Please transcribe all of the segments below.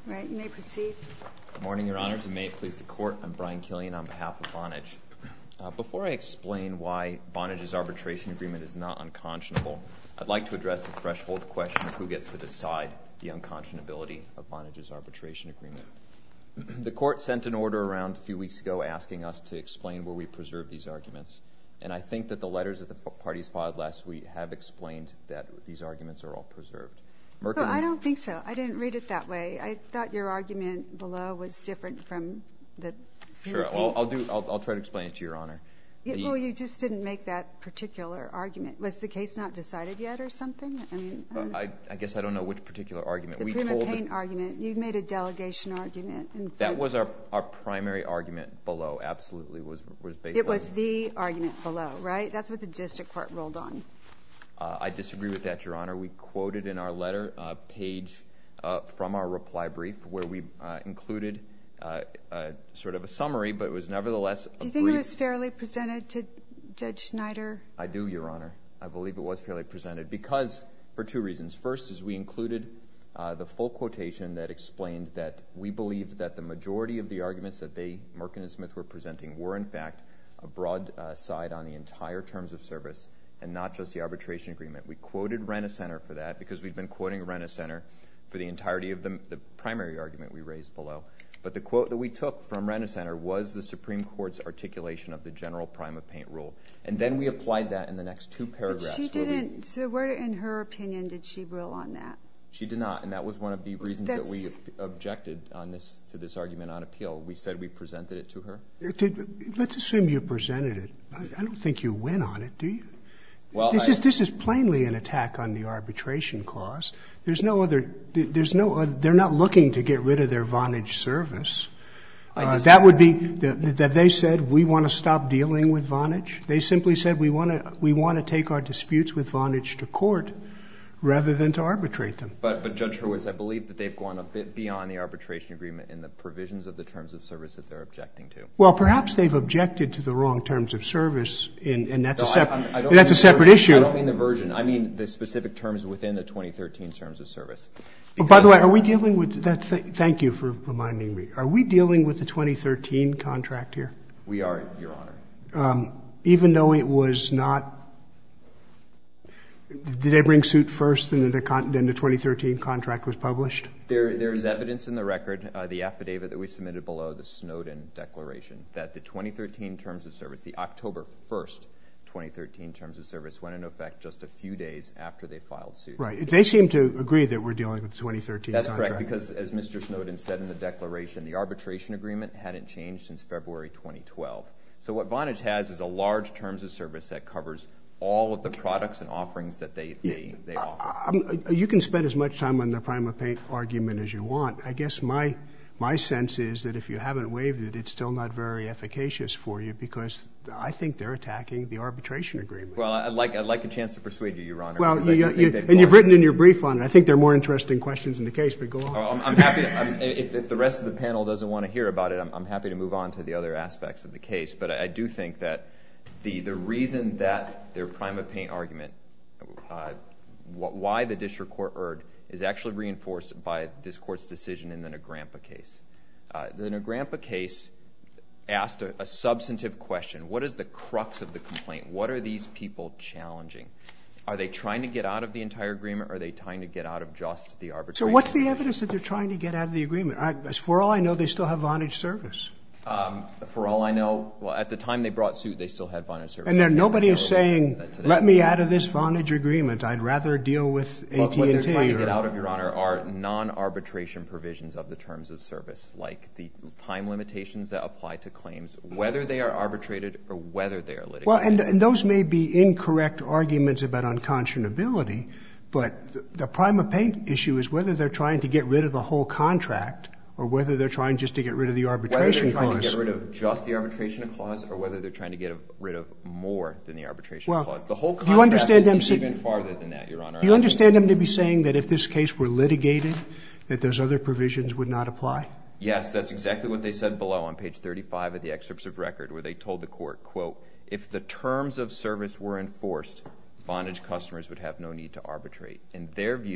Right, you may proceed. Good morning, Your Honors, and may it please the Court. I'm Brian Killian on behalf of Vonage. Before I explain why Vonage's arbitration agreement is not unconscionable, I'd like to address the threshold question of who gets to decide the unconscionability of Vonage's arbitration agreement. The Court sent an order around a few weeks ago asking us to explain where we preserve these arguments, and I think that the letters that the parties filed last week have explained that these arguments are all preserved. Well, I don't think so. I didn't read it that way. I thought your argument below was different from the... Sure. Well, I'll try to explain it to Your Honor. Well, you just didn't make that particular argument. Was the case not decided yet or something? I guess I don't know which particular argument. The Prima Paine argument. You made a delegation argument. That was our primary argument below, absolutely, was based on... It was the argument below, right? That's what the district court ruled on. I disagree with that, Your Honor. We quoted in our letter a page from our reply brief where we included sort of a summary, but it was nevertheless a brief... Do you think it was fairly presented to Judge Schneider? I do, Your Honor. I believe it was fairly presented because, for two reasons. First is we included the full quotation that explained that we believed that the majority of the arguments that Merkin and Smith were presenting were, in fact, a broad side on the entire terms of service and not just the arbitration agreement. We quoted Rent-A-Center for that because we've been quoting Rent-A-Center for the entirety of the primary argument we raised below. But the quote that we took from Rent-A-Center was the Supreme Court's articulation of the general Prima Paine rule. And then we applied that in the next two paragraphs. But she didn't. So where, in her opinion, did she rule on that? She did not, and that was one of the reasons that we objected to this argument on appeal. We said we presented it to her. Let's assume you presented it. I don't think you win on it, do you? Well, this is plainly an attack on the arbitration clause. They're not looking to get rid of their Vonage service. That would be that they said we want to stop dealing with Vonage. They simply said we want to take our disputes with Vonage to court rather than to arbitrate them. But Judge Hurwitz, I believe that they've gone a bit beyond the arbitration agreement in the provisions of the terms of service that they're objecting to. Well, perhaps they've objected to the wrong terms of service, and that's a separate issue. I don't mean the version. I mean the specific terms within the 2013 terms of service. By the way, are we dealing with that? Thank you for reminding me. Are we dealing with the 2013 contract here? We are, Your Honor. Even though it was not, did they bring suit first and then the 2013 contract was published? There is evidence in the record, the affidavit that we submitted below, the Snowden Declaration, that the 2013 terms of service, the October 1st 2013 terms of service, went into effect just a few days after they filed suit. Right. They seem to agree that we're dealing with the 2013 contract. That's correct, because as Mr. Snowden said in the declaration, the arbitration agreement hadn't changed since February 2012. So what Vonage has is a large terms of service that covers all of the products and offerings that they offer. You can spend as much time on the Prima Paine argument as you want. I guess my sense is that if you haven't waived it, it's still not very efficacious for you because I think they're attacking the arbitration agreement. Well, I'd like a chance to persuade you, Your Honor. Well, and you've written in your brief on it. I think there are more interesting questions in the case, but go on. I'm happy to, if the rest of the panel doesn't want to hear about it, I'm happy to move on to the other aspects of the case. But I do think that the reason that their Prima Paine argument, why the district court erred, is actually reinforced by this court's decision in the Nagrampa case. The Nagrampa case asked a substantive question. What is the crux of the complaint? What are these people challenging? Are they trying to get out of the entire agreement, or are they trying to get out of just the arbitration? So what's the evidence that they're trying to get out of the agreement? For all I know, they still have Vonage service. For all I know, well, at the time they brought suit, they still had Vonage service. And then nobody is saying, let me out of this Vonage agreement. I'd rather deal with AT&T. What they're trying to get out of, Your Honor, are non-arbitration provisions of the terms of service, like the time limitations that apply to claims, whether they are arbitrated or whether they are litigated. Well, and those may be incorrect arguments about unconscionability, but the Prima Paine issue is whether they're trying to get rid of the whole contract or whether they're trying just to get rid of the arbitration clause. Whether they're trying to get rid of just the arbitration clause or whether they're trying to get rid of more than the arbitration clause. The whole contract is even farther than that, Your Honor. Do you understand them to be saying that if this case were litigated, that those other provisions would not apply? Yes, that's exactly what they said below on page 35 of the excerpts of record, where they told the court, quote, if the terms of service were enforced, Vonage customers would have no need to arbitrate. In their view,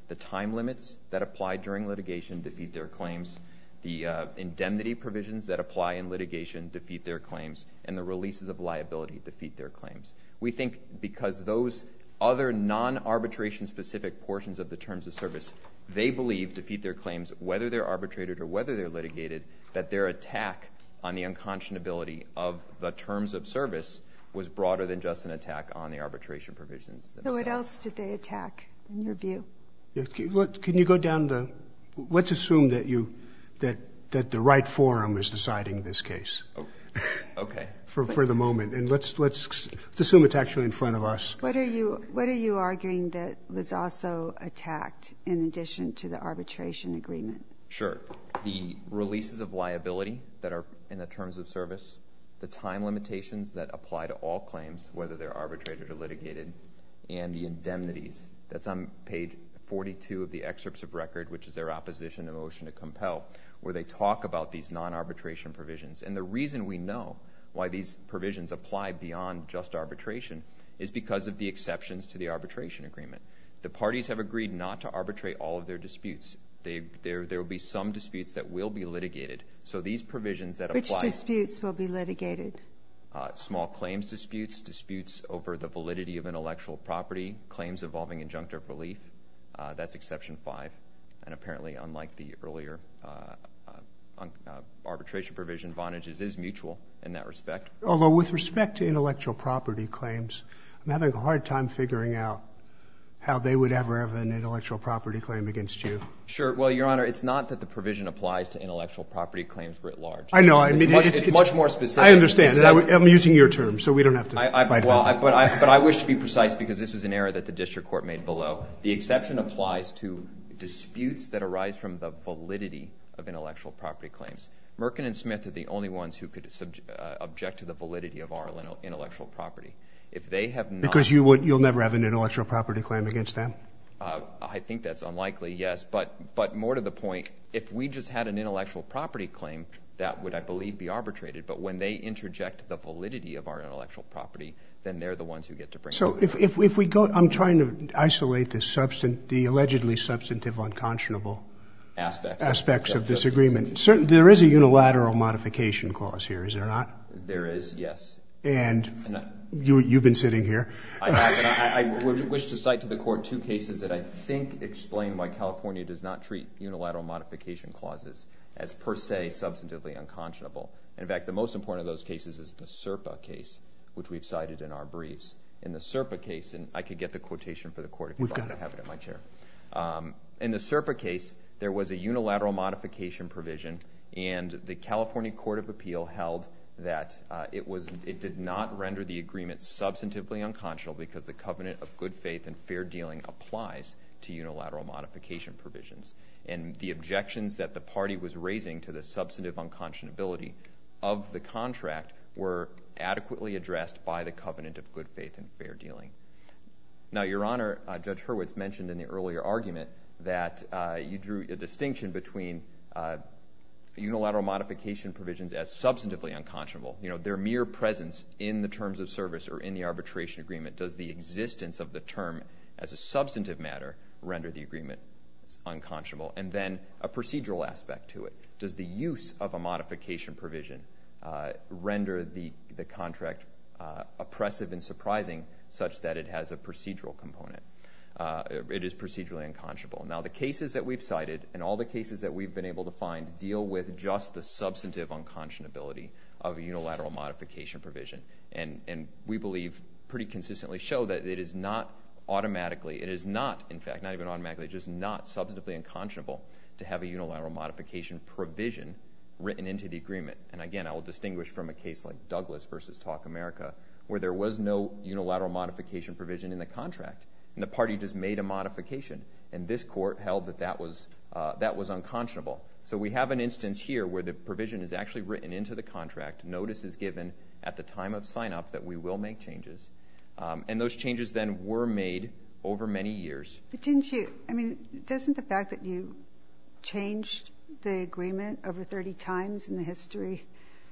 The time limits that apply during litigation defeat their claims. The indemnity provisions that apply in litigation defeat their claims. And the releases of liability defeat their claims. We think because those other non-arbitration specific portions of the terms of service, they believe defeat their claims, whether they're arbitrated or whether they're litigated, that their attack on the unconscionability of the terms of service was broader than just an attack on the arbitration provisions themselves. So what else did they attack, in your view? Can you go down let's assume that the right forum is deciding this case. Okay. For the moment. And let's assume it's actually in front of us. What are you arguing that was also attacked in addition to the arbitration agreement? Sure. The releases of liability that are in the terms of service, the time limitations that apply to all claims, whether they're arbitrated or litigated, and the indemnities. That's on page 42 of the excerpts of record, which is their opposition to motion to compel, where they talk about these non-arbitration provisions. And the reason we know why these provisions apply beyond just arbitration is because of the exceptions to the arbitration agreement. The parties have agreed not to arbitrate all of their disputes. There will be some disputes that will be litigated. So these provisions that apply... Which disputes will be litigated? Small claims disputes, disputes over the validity of intellectual property, claims involving injunctive relief. That's exception 5. And apparently, unlike the earlier arbitration provision, Vonage's is mutual in that respect. Although with respect to intellectual property claims, I'm having a hard time figuring out how they would ever have an intellectual property claim against you. Sure. Well, Your Honor, it's not that the provision applies to intellectual property claims writ large. I know. I mean, it's much more specific. I understand. And I'm using your terms, so we don't have to fight about that. But I wish to be precise because this is an error that the district court made below. The exception applies to disputes that arise from the validity of intellectual property claims. Merkin and Smith are the only ones who could object to the validity of our intellectual property. If they have not... Because you'll never have an intellectual property claim against them? I think that's unlikely, yes. But more to the point, if we just had an intellectual property claim, that would, I believe, be arbitrated. But when they interject the validity of our intellectual property, then they're the ones who get to bring it up. So if we go... I'm trying to isolate the allegedly substantive unconscionable aspects of this agreement. There is a unilateral modification clause here, is there not? There is, yes. And you've been sitting here. I have, and I would wish to cite to the Court 2 cases that I think explain why California does not treat unilateral modification clauses as per se substantively unconscionable. In fact, the most important of those cases is the SERPA case, which we've cited in our briefs. In the SERPA case, and I could get the quotation for the Court if you'd like to have it in my chair. In the SERPA case, there was a unilateral modification provision, and the California Court of Appeal held that it did not render the agreement substantively unconscionable because the covenant of good faith and fair dealing applies to unilateral modification provisions. And the objections that the party was raising to the substantive unconscionability of the contract were adequately addressed by the covenant of good faith and fair dealing. Now, Your Honor, Judge Hurwitz mentioned in the earlier argument that you drew a distinction between unilateral modification provisions as substantively unconscionable. You know, their mere presence in the terms of service or in the arbitration agreement. Does the existence of the term as a substantive matter render the agreement unconscionable? And then a procedural aspect to it. Does the use of a modification provision render the contract oppressive and surprising such that it has a procedural component? It is procedurally unconscionable. Now, the cases that we've cited and all the cases that we've been able to find deal with just the substantive unconscionability of a unilateral modification provision. And we believe pretty consistently show that it is not automatically, it is not, in fact, not even automatically, just not substantively unconscionable to have a unilateral modification provision written into the agreement. And again, I will distinguish from a case like Douglas versus Talk America, where there was no unilateral modification provision in the contract. And the party just made a modification. And this court held that that was unconscionable. So we have an instance here where the provision is actually written into the contract. Notice is given at the time of sign-up that we will make changes. And those changes then were made over many years. But didn't you, I mean, doesn't the fact that you changed the agreement over 30 times in the history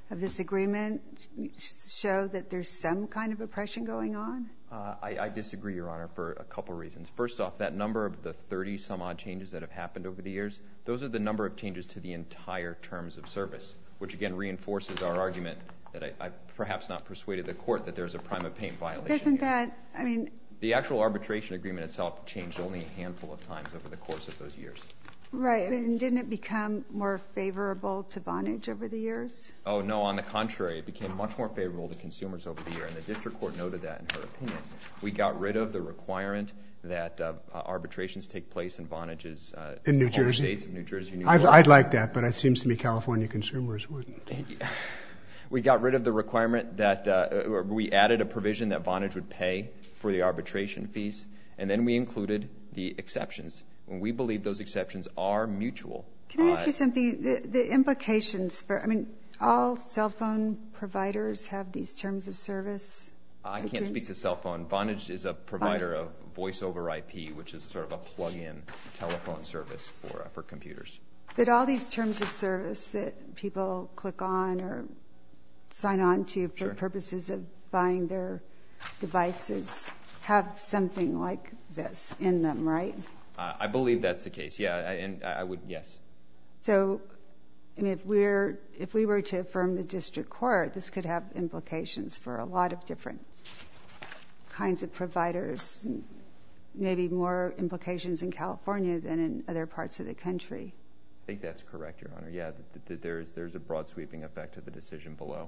of this agreement show that there's some kind of oppression going on? I disagree, Your Honor, for a couple reasons. First off, that number of the 30-some-odd changes that have happened over the years, those are the number of changes to the entire terms of service, which again reinforces our argument that I perhaps not persuaded the court that there's a prima facie violation. Doesn't that, I mean... The actual arbitration agreement itself changed only a handful of times over the course of those years. Right, and didn't it become more favorable to Vonage over the years? Oh, no, on the contrary. It became much more favorable to consumers over the year, and the district court noted that in her opinion. We got rid of the requirement that arbitrations take place in Vonnage's in New home Jersey? States of New Jersey, New York. I'd like that, but it seems to me California consumers wouldn't. We got rid of the requirement that we added a provision that Vonage would pay for the arbitration fees, and then we included the exceptions. When we believe those exceptions are mutual. Can I ask you something? The implications for, I mean, all cell phone providers have these terms of service? I can't speak to cell phone. Vonage is a provider of voice over IP, which is sort of a plug-in telephone service for computers. But all these terms of service that people click on or sign on to for purposes of buying their devices have something like this in them, right? I believe that's the case, yeah, and I would, yes. So, I mean, if we were to affirm the district court, this could have implications for a lot of different kinds of providers, maybe more implications in California than in other parts of the country. I think that's correct, Your Honor. Yeah, there's a broad sweeping effect of the decision below.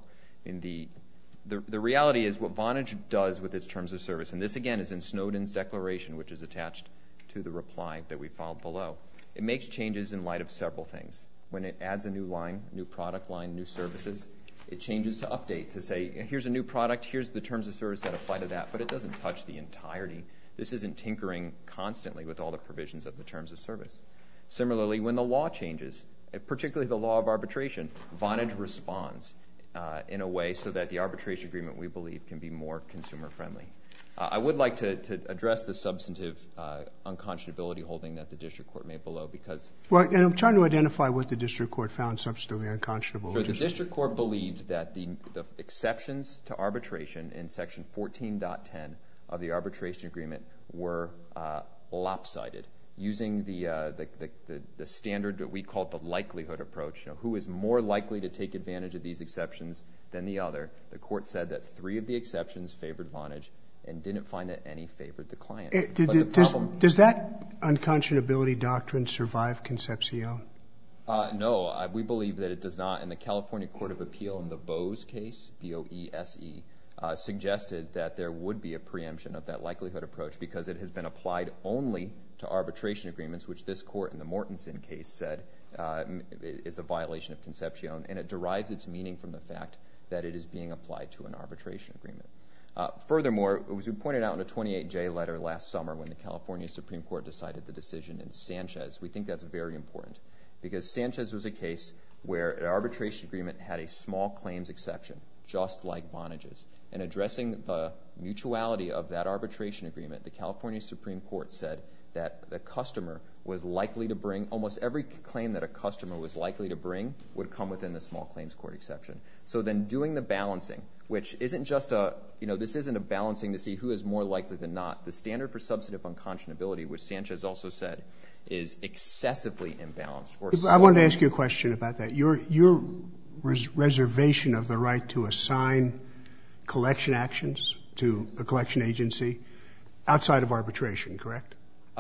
The reality is what Vonage does with its terms of service, and this again is in Snowden's declaration, which is attached to the reply that we filed below. It makes changes in light of several things. When it adds a new line, new product line, new services, it changes to update to say, here's a new product, here's the terms of service that apply to that, but it doesn't touch the entirety. This isn't tinkering constantly with all the provisions of the terms of service. Similarly, when the law changes, particularly the law of arbitration, Vonage responds in a way so that the arbitration agreement, we believe, can be more consumer-friendly. I would like to address the substantive unconscionability holding that the district court made below because... Well, and I'm trying to identify what the district court found substantively unconscionable. So the district court believed that the exceptions to arbitration in Section 14.10 of the arbitration agreement were lopsided, using the standard that we call the likelihood approach. You know, who is more likely to take advantage of these exceptions than the other? The court said that 3 of the exceptions favored Vonage and didn't find that any favored the client. Does that unconscionability doctrine survive Concepcion? No, we believe that it does not. And the California Court of Appeal in the Bose case, B-O-E-S-E, suggested that there would be a preemption of that likelihood approach because it has been applied only to arbitration agreements, which this court in the Mortensen case said is a violation of Concepcion, and it derives its meaning from the fact that it is being applied to an arbitration agreement. Furthermore, as we pointed out in a 28J letter last summer when the California Supreme Court decided the decision in Sanchez, we think that's very important because Sanchez was a case where an arbitration agreement had a small claims exception, just like Vonage's. And addressing the mutuality of that arbitration agreement, the California Supreme Court said that the customer was likely to bring, almost every claim that a customer was likely to bring would come within the small claims court exception. So then doing the balancing, which isn't just this isn't a balancing to see who is more likely than not. The standard for substantive unconscionability, which Sanchez also said, is excessively imbalanced. I wanted to ask you a question about that. Your reservation of the right to assign collection actions to a collection agency outside of arbitration, correct?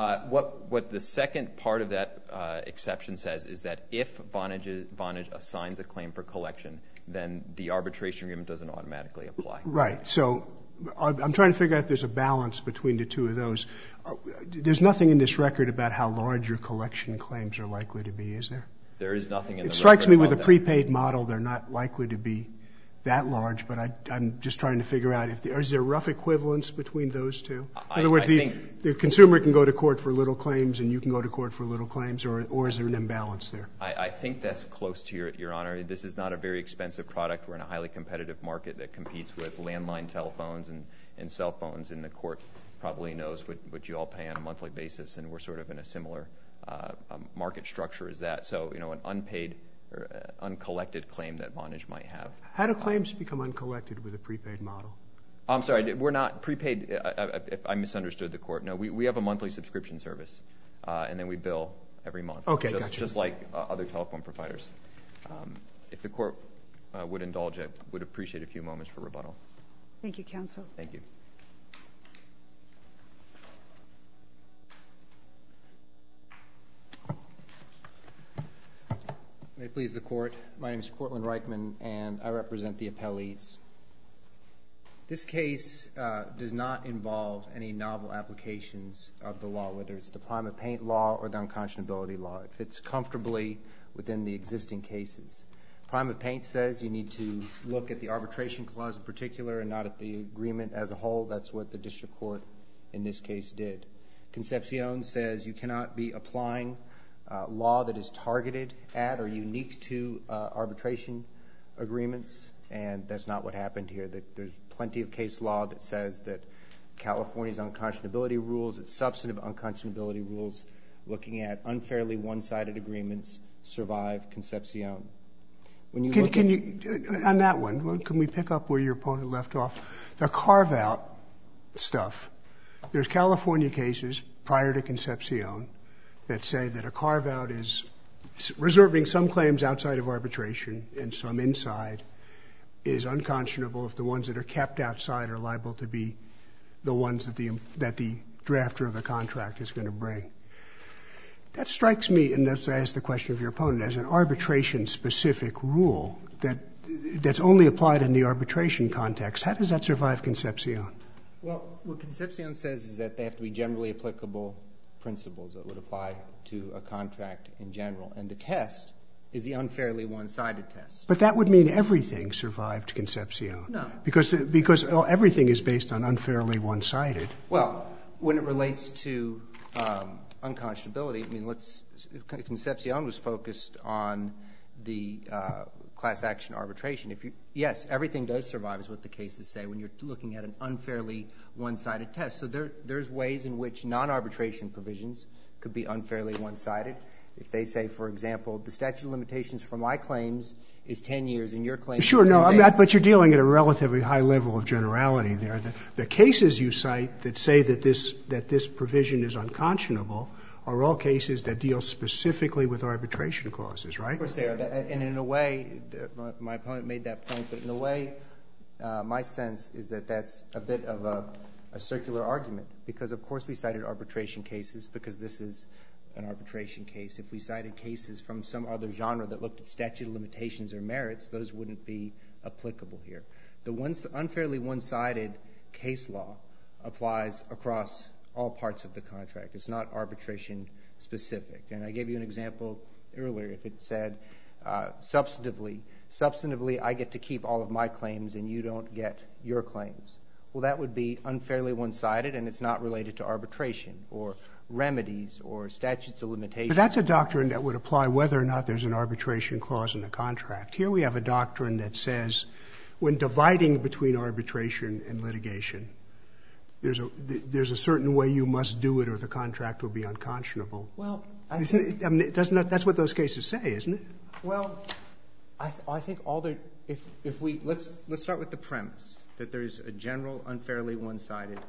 What the second part of that exception says is that if Vonage assigns a claim for collection, then the arbitration agreement doesn't automatically apply. Right. So I'm trying to figure out if there's a balance between the two of those. There's nothing in this record about how large your collection claims are likely to be, is there? There is nothing in the record. It strikes me with a prepaid model, they're not likely to be that large, but I'm just trying to figure out is there rough equivalence between those two? In other words, the consumer can go to court for little claims and you can go to court for little claims, or is there an imbalance there? I think that's close to Your Honor. This is not a very expensive product. We're in a highly competitive market that competes with landline telephones and cell phones, and the court probably knows what you all pay on a monthly basis, and we're sort of in a similar market structure as that. So, an unpaid or uncollected claim that Vonage might have. How do claims become uncollected with a prepaid model? I'm sorry, we're not prepaid. If I misunderstood the court, no, we have a monthly subscription service, and then we bill every month. Okay, gotcha. Just like other telephone providers. If the court would indulge, I would appreciate a few moments for rebuttal. Thank you, counsel. Thank you. May it please the court. My name is Cortland Reichman, and I represent the appellees. This case does not involve any novel applications of the law, whether it's the prima paint law or the unconscionability law. It fits comfortably within the existing cases. Prima paint says you need to look at the arbitration clause in particular and not at the agreement as a whole. That's what the district court in this case did. Concepcion says you cannot be applying law that is targeted at or unique to arbitration agreements, and that's not what happened here. There's plenty of case law that says that California's unconscionability rules, its substantive unconscionability rules, looking at unfairly one-sided agreements, survive Concepcion. When you look on that one, can we pick up where your opponent left off? The carve-out stuff. There's California cases prior to Concepcion that say that a carve-out is reserving some claims outside of arbitration and some inside is unconscionable if the ones that are kept outside are liable to be the ones that the drafter of the contract is going to bring. That strikes me, and that's I ask the question of your opponent, as an arbitration-specific rule that's only applied in the arbitration context. How does that survive Concepcion? Well, what Concepcion says is that they have to be generally applicable principles that would apply to a contract in general, and the test is the unfairly one-sided test. But that would mean everything survived Concepcion. No. Because everything is based on unfairly one-sided. Well, when it relates to unconscionability, I mean, Concepcion was focused on the class action arbitration. Yes, everything does survive is what the cases say when you're looking at an unfairly one-sided test. So there's ways in which non-arbitration provisions could be unfairly one-sided. If they say, for example, the statute of limitations for my claims is 10 years and your claims is 10 days. But you're dealing at a relatively high level of generality there. The cases you cite that say that this provision is unconscionable are all cases that deal specifically with arbitration clauses, right? Of course they are. And in a way, my opponent made that point, but in a way, my sense is that that's a bit of a circular argument because, of course, we cited arbitration cases because this is an arbitration case. If we cited cases from some other genre that looked at statute of limitations or merits, those wouldn't be applicable here. The unfairly one-sided case law applies across all parts of the contract. It's not arbitration specific. And I gave you an example earlier. If it said substantively, I get to keep all of my claims and you don't get your claims. Well, that would be unfairly one-sided, and it's not related to arbitration or remedies or statutes of limitations. But that's a doctrine that would apply whether or not there's an arbitration clause in the contract. Here we have a doctrine that says when dividing between arbitration and litigation, there's a certain way you must do it or the contract will be unconscionable. Well, that's what those cases say, isn't it? Well, I think if we let's start with the premise that there's a general unfairly one-sided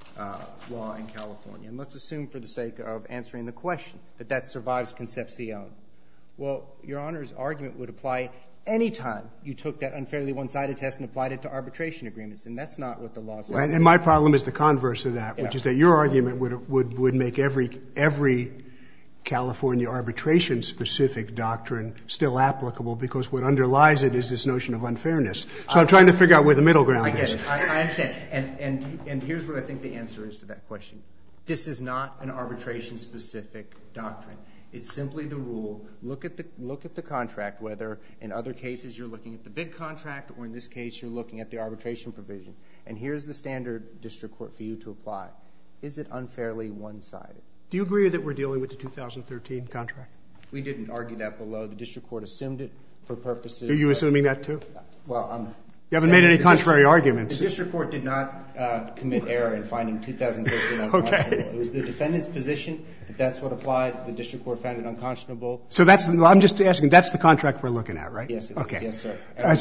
law in California, and let's assume for the sake of answering the question that survives Concepcion. Well, Your Honor's argument would apply any time you took that unfairly one-sided test and applied it to arbitration agreements, and that's not what the law says. And my problem is the converse of that, which is that your argument would make every California arbitration-specific doctrine still applicable because what underlies it is this notion of unfairness. So I'm trying to figure out where the middle ground is. I get it. I understand. And here's what I think the answer is to that question. This is not an arbitration-specific doctrine. It's simply the rule. Look at the contract, whether in other cases you're looking at the big contract or in this case you're looking at the arbitration provision. And here's the standard district court for you to apply. Is it unfairly one-sided? Do you agree that we're dealing with the 2013 contract? We didn't argue that below. The district court assumed it for purposes. Are you assuming that too? Well, You haven't made any contrary arguments. The district court did not commit error in finding 2013 unconscionable. Okay. It was the defendant's position that that's what applied. The district court found it unconscionable. So I'm just asking, that's the contract we're looking at, right? Yes, it okay. is. Yes, sir.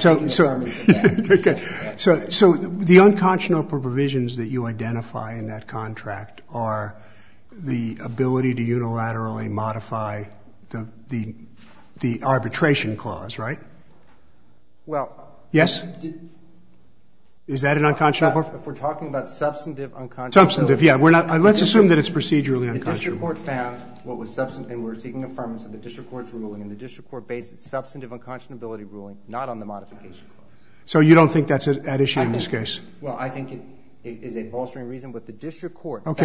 So the unconscionable provisions that you identify in that contract are the ability to unilaterally modify the arbitration clause, right? Well. Yes? Is that an unconscionable? If we're talking about substantive unconscionability. Substantive, yeah. Let's assume that it's procedurally unconscionable. The district court found what was substantive, and we're seeking affirmance of the district court's ruling, and the district court based its substantive unconscionability ruling not on the modification clause. So you don't think that's at issue in this case? Well, I think it is a bolstering reason, but the district court found. Okay,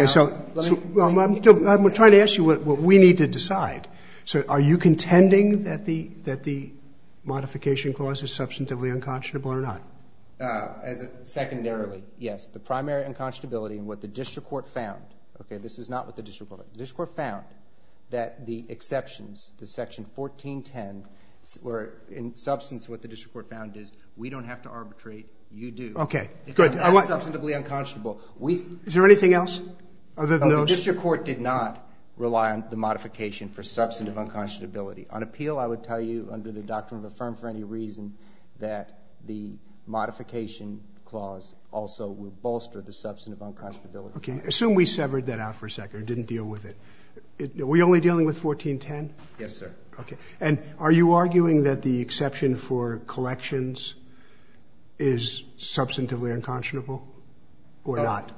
I'm trying to ask you what we need to decide. So are you contending that the modification clause is substantively unconscionable or not? Secondarily, yes. The primary unconscionability and what the district court found, okay, this is not what the district court found. The district court found that the exceptions, the section 1410, where in substance what the district court found is we don't have to arbitrate, you do. Okay, good. That's substantively unconscionable. Is there anything else other than those? The district court did not rely on the modification for substantive unconscionability. On appeal, I would tell you under the doctrine of affirm for any reason that the modification clause also will bolster the substantive unconscionability. Okay. Assume we severed that out for a second or didn't deal with it. Are we only dealing with 1410? Yes, sir. Okay. And are you arguing that the exception for collections is substantively unconscionable or not?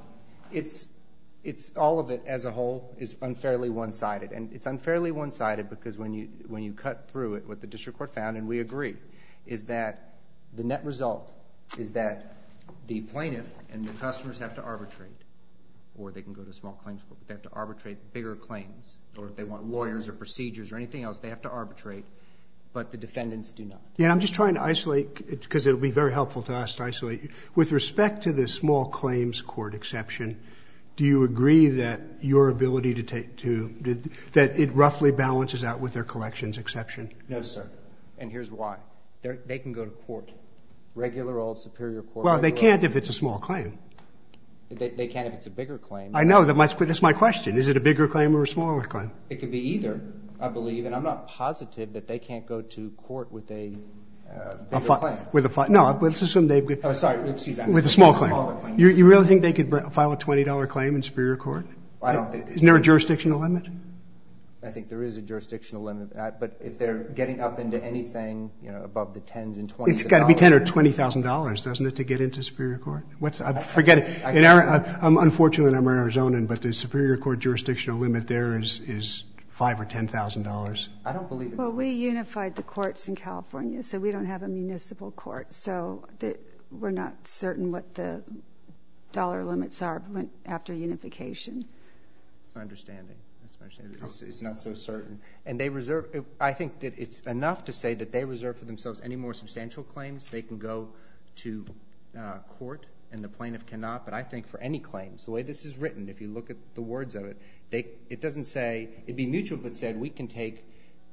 It's all of it as a whole is unfairly one-sided. And it's unfairly one-sided because when you cut through it, what the district court found, and we agree, is that the net result is that the plaintiff and the customers have to arbitrate, or they can go to small claims court, but they have to arbitrate bigger claims, or if they want lawyers or procedures or anything else, they have to arbitrate, but the defendants do not. Yeah, I'm just trying to isolate, because it will be very helpful to us to isolate. With respect to the small claims court exception, do you agree that your ability that it roughly balances out with their collections exception? No, sir. And here's why. They can go to court, regular old superior court. Well, they can't if it's a small claim. They can if it's a bigger claim. I know. That's my question. Is it a bigger claim or a smaller claim? It could be either, I believe, and I'm not positive that they can't go to court with a bigger claim. No, let's assume they've... Oh, sorry. Excuse me. With a small claim. You really think they could file a $20 claim in superior court? I don't think... Isn't there a jurisdictional limit? I think there is a jurisdictional limit, but if they're getting up into anything, above the tens and twenties... It's got to be $10,000 or $20,000, doesn't it, to get into superior court? Forget it. Unfortunately, I'm Arizonan, but the superior court jurisdictional limit there is $5,000 or $10,000. I don't believe it's... Well, we unified the courts in California, so we don't have a municipal court, so we're not certain what the dollar limits are after unification. That's my understanding. It's not so certain. And they reserve... I think that it's enough to say that they reserve for themselves any more substantial claims. They can go to court, and the plaintiff cannot. But I think for any claims, the way this is written, if you look at the words of it, it doesn't say... It'd be mutual if it said we can take,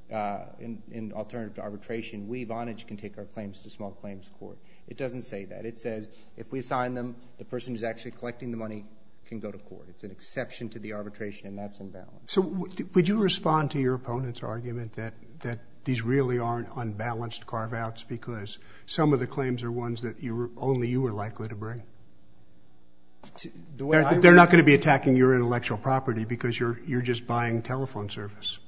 in alternative to arbitration, we, Vonage, can take our claims to small claims court. It doesn't say that. It says if we assign them, the person who's actually collecting the money can go to court. It's an exception to the arbitration, and that's invalid. So would you respond to your opponent's argument that these really aren't unbalanced carve-outs because some of the claims are ones that only you were likely to bring? They're not going to be attacking your intellectual property because you're just buying telephone service.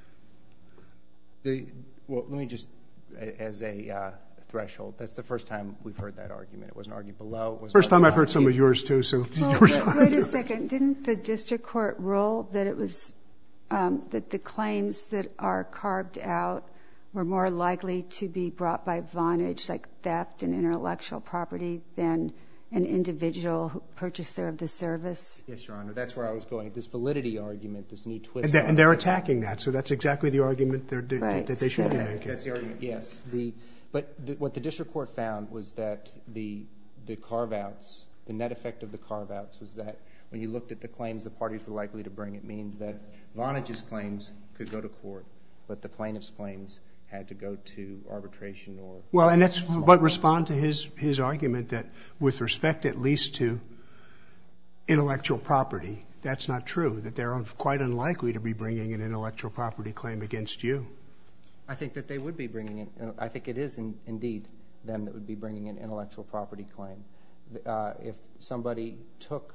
Well, let me just, as a threshold, that's the first time we've heard that argument. It wasn't argued below. First time I've heard some of yours, too. So wait a second. Didn't the district court rule that it was that the claims that are carved out were more likely to be brought by Vonage, like theft and intellectual property, than an individual purchaser of the service? Yes, Your Honor. That's where I was going. This validity argument, this new twist. And they're attacking that. So that's exactly the argument that they should be making. That's the argument, yes. But what the district court found was that the carve-outs, the net effect of the carve-outs was that when you looked at the claims the parties were likely to bring, it means that Vonage's claims could go to court, but the plaintiff's claims had to go to arbitration or... Well, and that's what respond to his argument that with respect at least to intellectual property, that's not true, that they're quite unlikely to be bringing an intellectual property claim against you. I think that they would be bringing it. I think it is indeed them that would be bringing an intellectual property claim. If somebody took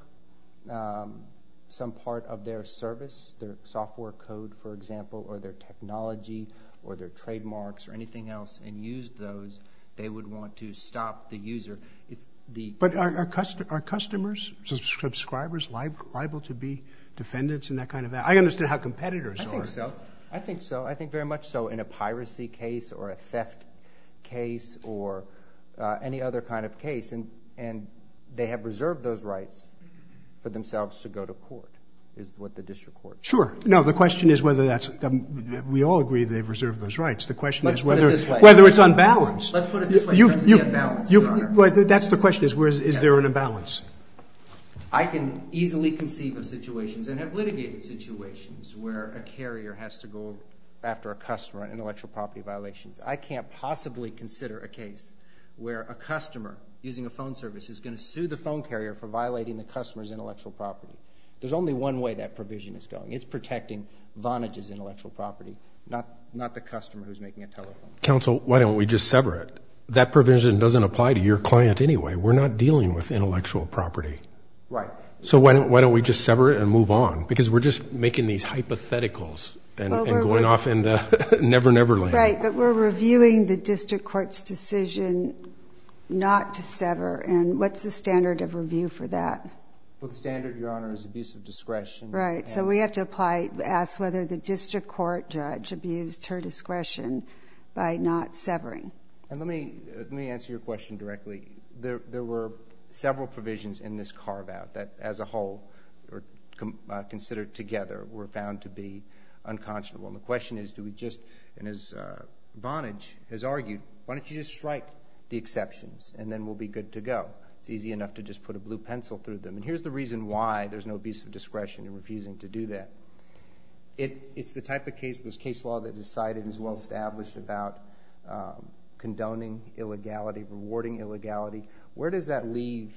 some part of their service, their software code, for example, or their technology or their trademarks or anything else and used those, they would want to stop the user. But are customers, subscribers liable to be defendants in that kind of... I understand how competitors are. I think so. I think very much so. In a piracy case or a theft case or any other kind of case. And they have reserved those rights for themselves to go to court, is what the district court... Sure. No, the question is whether that's... we all agree they've reserved those rights. The question is whether it's unbalanced. Let's put it this way. In terms of the unbalance, Your Honor. That's the question is there an imbalance? I can easily conceive of situations and have litigated situations where a carrier has to go after a customer on intellectual property violations. I can't possibly consider a case where a customer using a phone service is going to sue the phone carrier for violating the customer's intellectual property. There's only one way that provision is going. It's protecting Vonage's intellectual property, not the customer who's making a telephone. Counsel, why don't we just sever it? That provision doesn't apply to your client anyway. We're not dealing with intellectual property. Right. So why don't we just sever it and move on? Because we're just making these hypotheticals and going off into never land. Right, but we're reviewing the district court's decision not to sever. And what's the standard of review for that? Well, the standard, Your Honor, is abuse of discretion. Right. So we have to ask whether the district court judge abused her discretion by not severing. And let me answer your question directly. There were several provisions in this carve-out that, as a whole, or considered together, were found to be unconscionable. And the question is, do we just, and as Vonage has argued, why don't you just strike the exceptions and then we'll be good to go? It's easy enough to just put a blue pencil through them. And here's the reason why there's no abuse of discretion in refusing to do that. It's the type of case, there's case law that is cited and is well established about condoning illegality, rewarding illegality. Where does that leave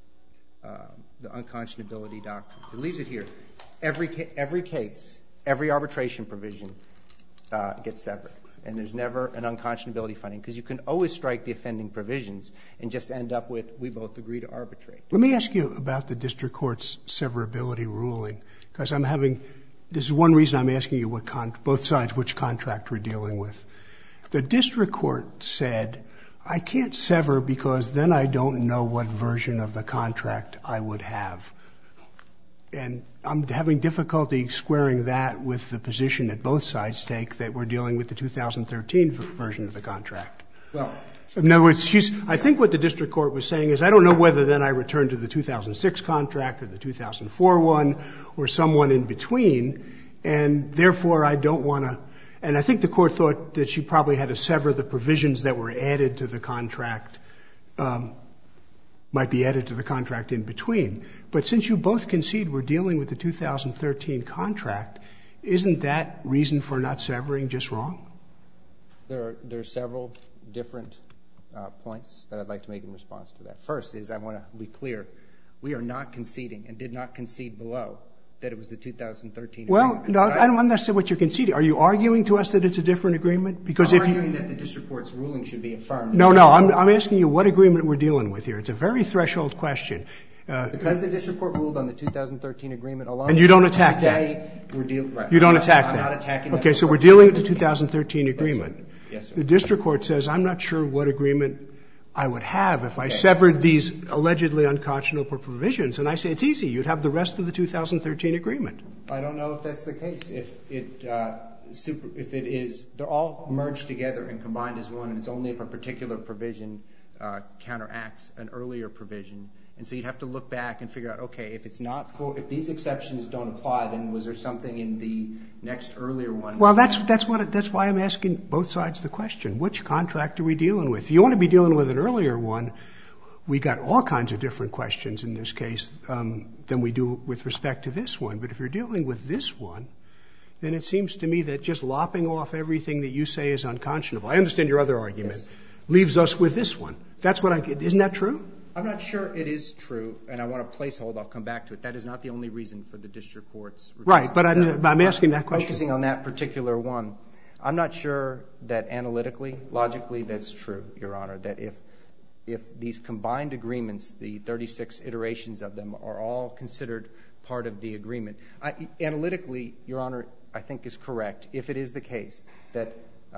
the unconscionability doctrine? It leaves it here. Every case, every arbitration provision gets severed. And there's never an unconscionability finding because you can always strike the offending provisions and just end up with, we both agree to arbitrate. Let me ask you about the district court's severability ruling, because this is one reason I'm asking you both sides which contract we're dealing with. The district court said, I can't sever because then I don't know what version of the contract I would have. And I'm having difficulty squaring that with the position that both sides take that we're dealing with the 2013 version of the contract. Well, in other words, I think what the district court was saying is I don't know whether then I return to the 2006 contract or the 2004 one or someone in between, and therefore I don't want to. And I think the court thought that she probably had to sever the provisions that were added to the contract, might be added to the contract in between. But since you both concede we're dealing with the 2013 contract, isn't that reason for not severing just wrong? There are several different points that I'd like to make in response to that. First is I want to be clear. We are not conceding and did not concede below that it was the 2013 agreement. Well, no, I don't understand what you're conceding. Are you arguing to us that it's a different agreement? Because I'm arguing that the district court's ruling should be affirmed. No, I'm asking you what agreement we're dealing with here. It's a very threshold question. Because the district court ruled on the 2013 agreement alone. And you don't attack that. Right. You don't attack that. I'm not attacking that. Okay, so we're dealing with the 2013 agreement. Yes, sir. The district court says I'm not sure what agreement I would have if I severed these allegedly unconscionable provisions. And I say it's easy. You'd have the rest of the 2013 agreement. I don't know if that's the case. If it is, they're all merged together and combined as one, and it's only if a particular provision counteracts an earlier provision. And so you'd have to look back and figure out, okay, if these exceptions don't apply, then was there something in the next earlier one? Well, that's why I'm asking both sides the question. Which contract are we dealing with? If you want to be dealing with an earlier one, we got all kinds of different questions in this case than we do with respect to this one. But if you're dealing with this one, then it seems to me that just lopping off everything that you say is unconscionable. I understand your other argument. Yes. Leaves us with this one. That's what isn't that true? I'm not sure it is true, and I want a placeholder. I'll come back to it. That is not the only reason for the district court's review. Right, but I'm asking that question. Focusing on that particular one, I'm not sure that analytically, logically, that's true, Your Honor, that if these combined agreements, the 36 iterations of them, are all considered part of the agreement. Analytically, Your Honor, I think is correct. If it is the case that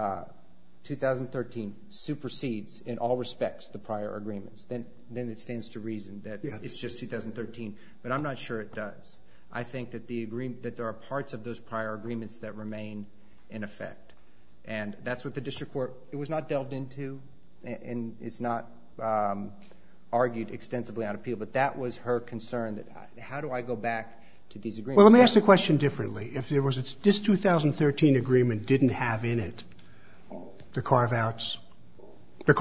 2013 supersedes in all respects the prior agreements, then it stands to reason that it's just 2013. But I'm not sure it does. I think that that there are parts of those prior agreements that remain in effect. And that's what the district court, it was not delved into, and it's not argued extensively on appeal, but that was her concern, that how do I go back to these agreements? Well, let me ask the question differently. If there was this 2013 agreement didn't have in it the carve-outs, the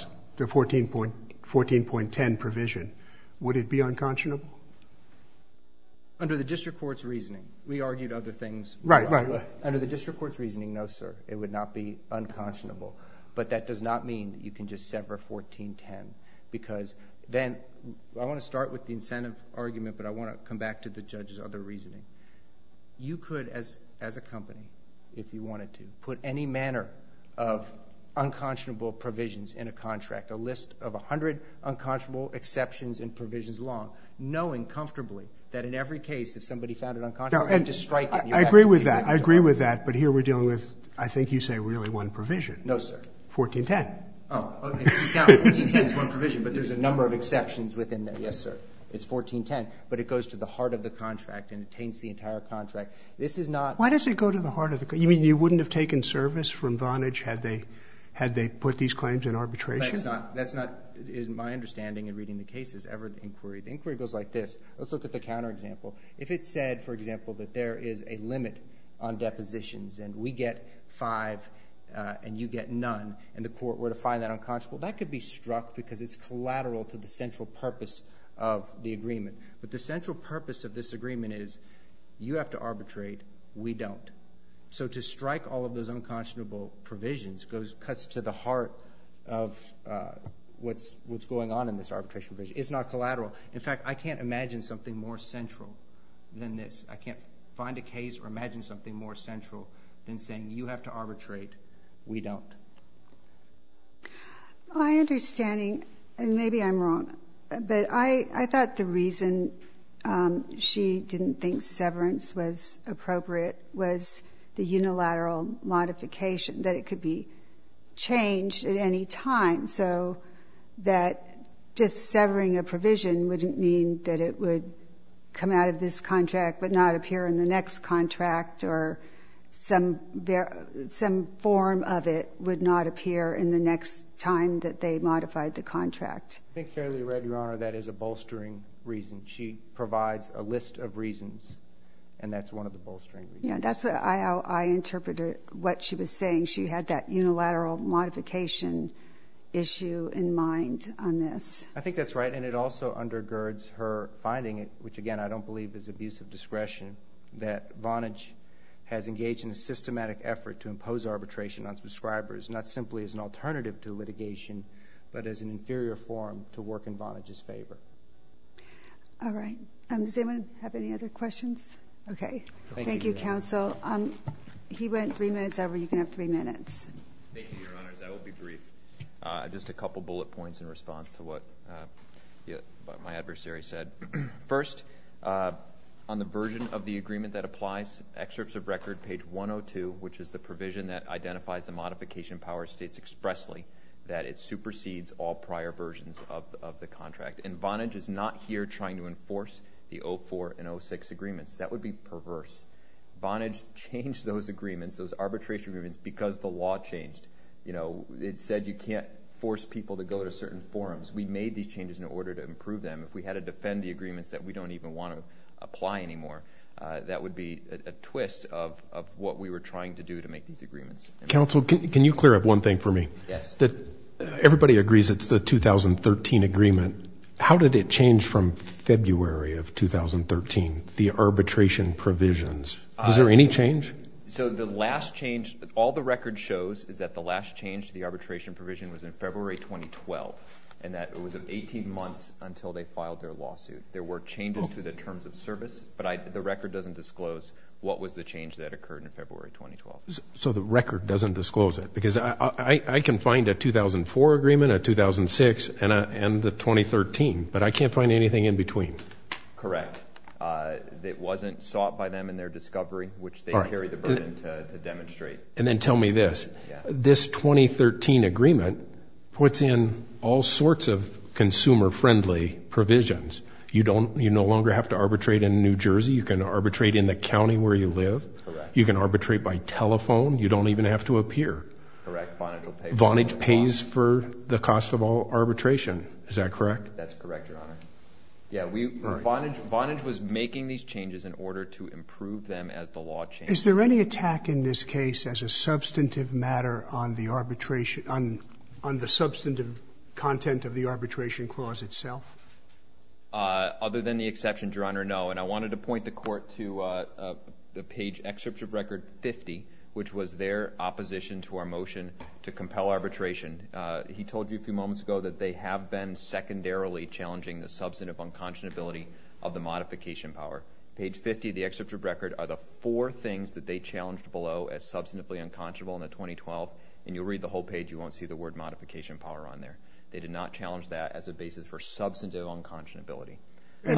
14.10 provision, would it be unconscionable? Under the district court's reasoning, we argued other things. Right. Under the district court's reasoning, no, sir, it would not be unconscionable. But that does not mean that you can just sever 1410, because then I want to start with the incentive argument, but I want to come back to the judge's other reasoning. You could, as a company, if you wanted to, put any manner of unconscionable provisions in a contract, a list of 100 unconscionable exceptions and provisions long, knowing comfortably that in every case, if somebody found it unconscionable, you'd just strike it. I agree with that. I agree with that. But here we're dealing with, I think you say, really one provision. No, sir. 1410. Oh, okay. You count 1410 as one provision, but there's a number of exceptions within there. Yes, sir. It's 1410, but it goes to the heart of the contract and it taints the entire contract. This is not. Why does it go to the heart of the contract? You mean you wouldn't have taken service from Vonage had they put these claims in arbitration? That's not is my understanding in reading the case is ever the inquiry. The inquiry goes like this. Let's look at the counterexample. If it said, for example, that there is a limit on depositions and we get 5 and you get none, and the court were to find that unconscionable, that could be struck because it's collateral to the central purpose of the agreement. But the central purpose of this agreement is you have to arbitrate, we don't. So to strike all of those unconscionable provisions cuts to the heart of what's going on in this arbitration provision. It's not collateral. In fact, I can't imagine something more central than this. I can't find a case or imagine something more central than saying you have to arbitrate, we don't. My understanding, and maybe I'm wrong, but I thought the reason she didn't think severance was appropriate was the unilateral modification, that it could be changed at any time, so that just severing a provision wouldn't mean that it would come out of this contract but not appear in the next contract, or some form of it would not appear in the next time that they modified the contract. I think fairly read, Your Honor, that is a bolstering reason. She provides a list of reasons, and that's one of the bolstering reasons. Yeah, that's what how I interpreted what she was saying. She had that unilateral modification issue in mind on this. I think that's right, and it also undergirds her finding, which again I don't believe is abuse of discretion, that Vonage has engaged in a systematic effort to impose arbitration on subscribers, not simply as an alternative to litigation, but as an inferior form to work in Vonage's favor. All right. Does anyone have any other questions? Okay. Thank you, Your counsel. He went 3 minutes over. You can have 3 minutes. Thank you, Your Honors. I will be brief. Just a couple bullet points in response to what my adversary said. First, on the version of the agreement that applies, excerpts of record, page 102, which is the provision that identifies the modification power, states expressly that it supersedes all prior versions of the contract. And Vonage is not here trying to enforce the 04 and 06 agreements. That would be perverse. Vonage changed those agreements, those arbitration agreements, because the law changed. You know, it said you can't force people to go to certain forums. We made these changes in order to improve them. If we had to defend the agreements that we don't even want to apply anymore, that would be a twist of what we were trying to do to make these agreements. Counsel, can you clear up one thing for me? Yes. That everybody agrees it's the 2013 agreement. How did it change from February of 2013, the arbitration provisions? Is there any change? So the last change, all the record shows is that the last change to the arbitration provision was in February 2012, and that it was 18 months until they filed their lawsuit. There were changes to the terms of service, but the record doesn't disclose what was the change that occurred in February 2012. So the record doesn't disclose it, because I can find a 2004 agreement, a 2006, and the 2013, but I can't find anything in between. Correct. It wasn't sought by them in their discovery, which they carry the burden to demonstrate. And then tell me this. Yeah. This 2013 agreement puts in all sorts of consumer-friendly provisions. You no longer have to arbitrate in New Jersey. You can arbitrate in the county where you live. Correct. You can arbitrate by telephone. You don't even have to appear. Correct. Vonage will pay. Vonage pays for the cost of all arbitration. Is that correct? That's correct, Your Honor. Yeah, Vonage was making these changes in order to improve them as the law changed. Is there any attack in this case as a substantive matter on the arbitration, on the substantive content of the arbitration clause itself? Other than the exception, Your Honor, no. And I wanted to point the court to the page excerpt of record 50, which was their opposition to our motion to compel arbitration. He told you a few moments ago that they have been secondarily challenging the substantive unconscionability of the modification power. Page 50 of the excerpt of record are the 4 things that they challenged below as substantively unconscionable in the 2012. And you'll read the whole page, you won't see the word modification power on there. They did not challenge that as a basis for substantive unconscionability. But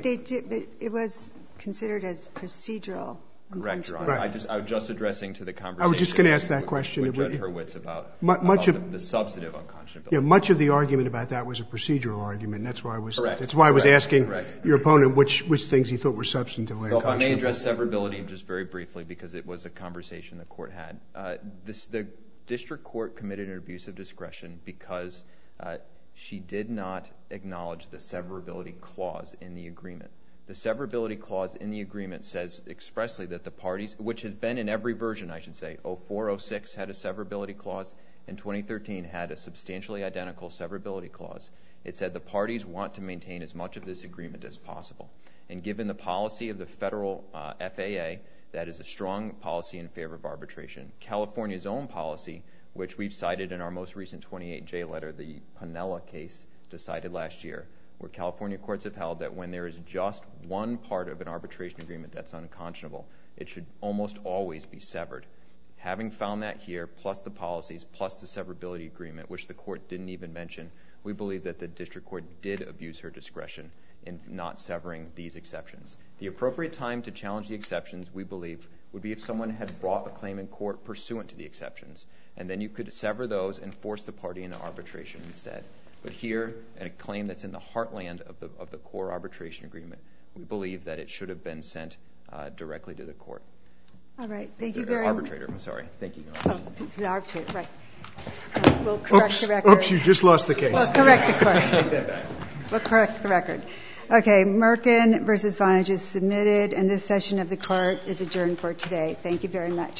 it was considered as procedural. Correct, Your Honor. Right. I was just addressing to the conversation. I was just going to ask that question. With Judge Hurwitz about the substantive unconscionability. Yeah, much of the argument about that was a procedural argument. That's why I was. Correct. That's why I was asking Correct. your opponent which things he thought were substantively unconscionable. So if I may address severability just very briefly, because it was a conversation the court had. The district court committed an abuse of discretion because she did not acknowledge the severability clause in the agreement. The severability clause in the agreement says expressly that the parties, which has been in every version, I should say, 0406 had a severability clause, and 2013 had a substantially identical severability clause. It said the parties want to maintain as much of this agreement as possible. And given the policy of the federal FAA, that is a strong policy in favor of arbitration. California's own policy, which we've cited in our most recent 28J letter, the Panella case decided last year, where California courts have held that when there is just one part of an arbitration agreement that's unconscionable, it should almost always be severed. Having found that here, plus the policies, plus the severability agreement, which the court didn't even mention, we believe that the district court did abuse her discretion in not severing these exceptions. The appropriate time to challenge the exceptions, we believe, would be if someone had brought a claim in court pursuant to the exceptions, and then you could sever those and force the party into arbitration instead. But here, in a claim that's in the heartland of the core arbitration agreement, we believe that it should have been sent directly to the court. All right. Thank you very much. Arbitrator, I'm sorry. Thank you. Oh, to the arbitrator, right. We'll correct the record. Oops, you just lost the case. We'll correct the court. Take that back. We'll correct the record. Okay, Merkin versus Vonage is submitted, and this session of the court is adjourned for today. Thank you very much.